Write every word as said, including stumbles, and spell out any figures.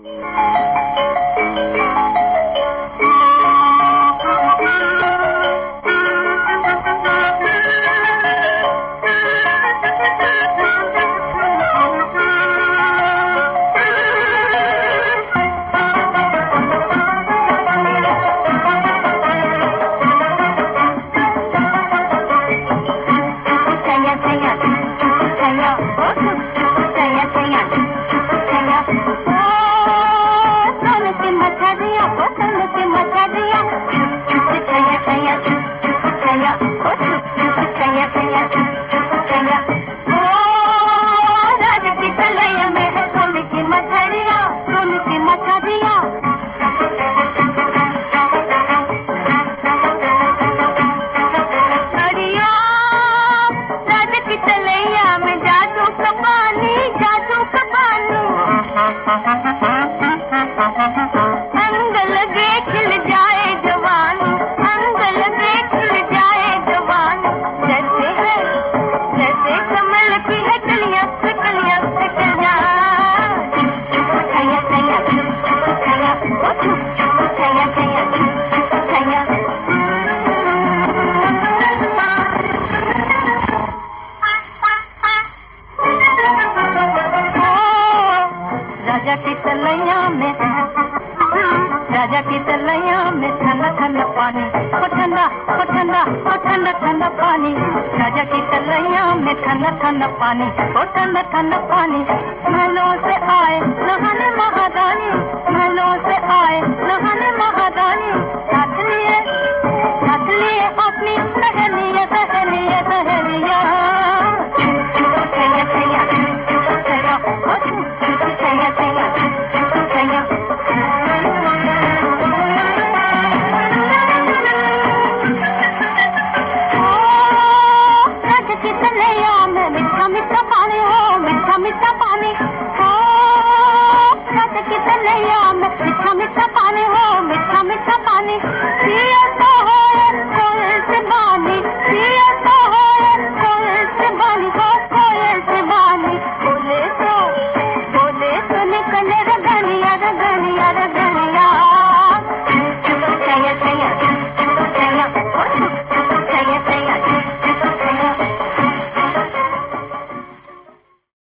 राजा की तलैया में राजा की तलैया में ठंडा ठंडा पानी, ओ ठंडा ओ ठंडा ओ ठंडा ठंडा पानी। राजा की तलैया में ठंडा ठंडा पानी, ओ ठंडा ठंडा पानी। महलों से आए नहाने महारानी, महलों से आए नहाने महारानी। साथ लिए साथ लिए अपनी सहेलियां सहेलियां सहेलियां। मीठा पानी हो राजा की तलैया में, मीठा मीठा पानी हो, मीठा मीठा पानी।